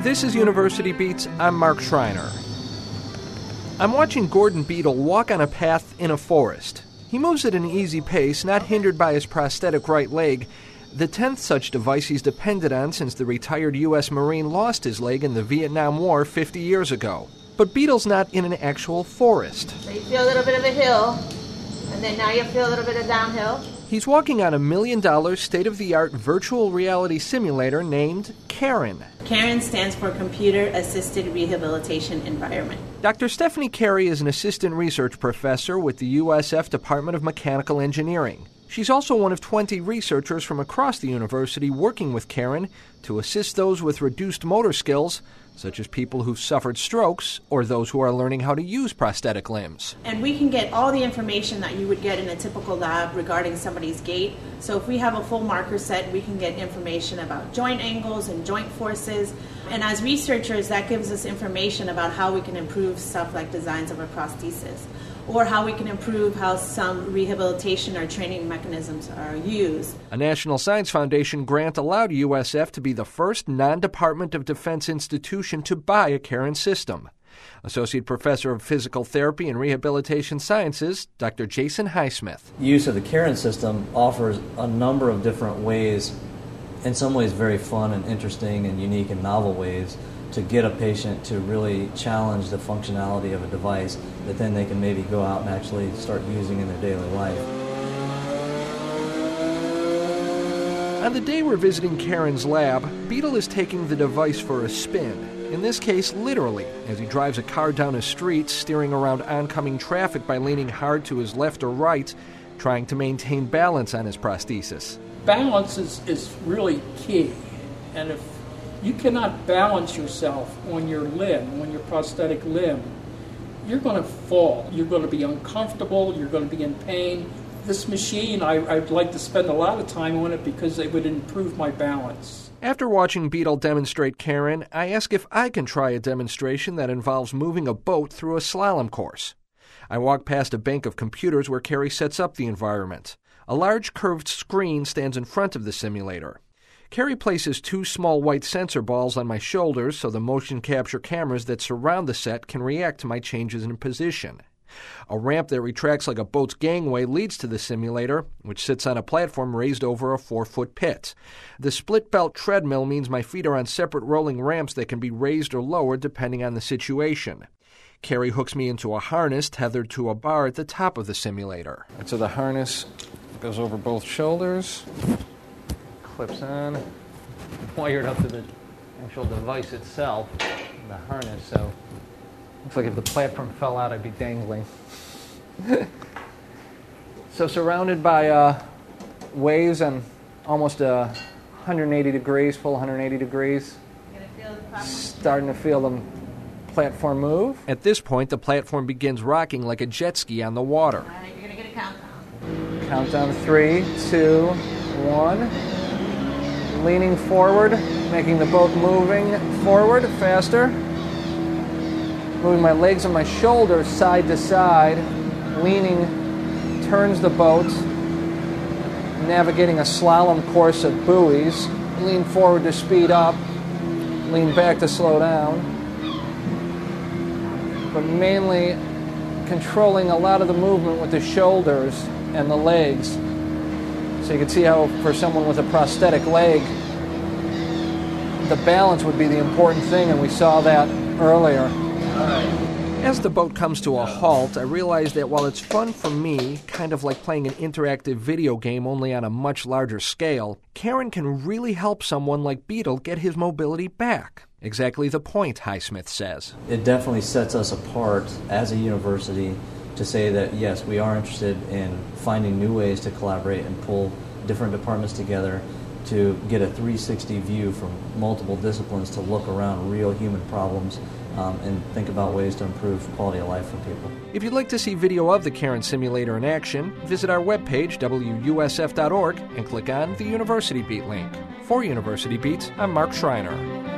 This is University Beats. I'm Mark Schreiner. I'm watching Gordon Beadle walk on a path in a forest. He moves at an easy pace, not hindered by his prosthetic right leg, the 10th such device he's depended on since the retired U.S. Marine lost his leg in the Vietnam War 50 years ago. But Beadle's not in an actual forest. So you feel a little bit of a hill, and then now you feel a little bit of downhill. He's walking on a $1 million state-of-the-art virtual reality simulator named Karen. Karen stands for Computer Assisted Rehabilitation Environment. Dr. Stephanie Carey is an assistant research professor with the USF Department of Mechanical Engineering. She's also one of 20 researchers from across the university working with Karen to assist those with reduced motor skills, such as people who've suffered strokes or those who are learning how to use prosthetic limbs. And we can get all the information that you would get in a typical lab regarding somebody's gait. So if we have a full marker set, we can get information about joint angles and joint forces. And as researchers, that gives us information about how we can improve stuff like designs of a prosthesis, or how we can improve how some rehabilitation or training mechanisms are used. A National Science Foundation grant allowed USF to be the first non-Department of Defense institution to buy a Karen system. Associate Professor of Physical Therapy and Rehabilitation Sciences, Dr. Jason Highsmith. Use of the Karen system offers a number of different ways, in some ways very fun and interesting and unique and novel ways, to get a patient to really challenge the functionality of a device that then they can maybe go out and actually start using in their daily life. On the day we're visiting Karen's lab, Beadle is taking the device for a spin. In this case, literally, as he drives a car down a street, steering around oncoming traffic by leaning hard to his left or right, trying to maintain balance on his prosthesis. Balance is really key, and if you cannot balance yourself on your limb, on your prosthetic limb, you're going to fall. You're going to be uncomfortable. You're going to be in pain. This machine, I'd like to spend a lot of time on it because it would improve my balance. After watching Beadle demonstrate Karen, I ask if I can try a demonstration that involves moving a boat through a slalom course. I walk past a bank of computers where Carey sets up the environment. A large curved screen stands in front of the simulator. Carey places 2 small white sensor balls on my shoulders so the motion capture cameras that surround the set can react to my changes in position. A ramp that retracts like a boat's gangway leads to the simulator, which sits on a platform raised over a 4-foot pit. The split belt treadmill means my feet are on separate rolling ramps that can be raised or lowered depending on the situation. Carey hooks me into a harness tethered to a bar at the top of the simulator. And so the harness goes over both shoulders, clips on, wired up to the actual device itself, the harness, so looks like if the platform fell out, I'd be dangling. So surrounded by waves and almost 180 degrees, full 180 degrees. Starting to feel the platform move. At this point, the platform begins rocking like a jet ski on the water. All right, you're going to get a countdown. Countdown 3, 2, 1. Leaning forward, making the boat moving forward, faster. Moving my legs and my shoulders side to side. Leaning turns the boat. Navigating a slalom course of buoys. Lean forward to speed up. Lean back to slow down. But mainly controlling a lot of the movement with the shoulders and the legs. So you can see how for someone with a prosthetic leg, the balance would be the important thing, and we saw that earlier. As the boat comes to a halt, I realize that while it's fun for me, kind of like playing an interactive video game only on a much larger scale, Karen can really help someone like Beadle get his mobility back. Exactly the point, Highsmith says. It definitely sets us apart as a university to say that, yes, we are interested in finding new ways to collaborate and pull different departments together to get a 360 view from multiple disciplines to look around real human problems and think about ways to improve quality of life for people. If you'd like to see video of the Karen Simulator in action, visit our webpage, wusf.org, and click on the University Beat link. For University Beat, I'm Mark Schreiner.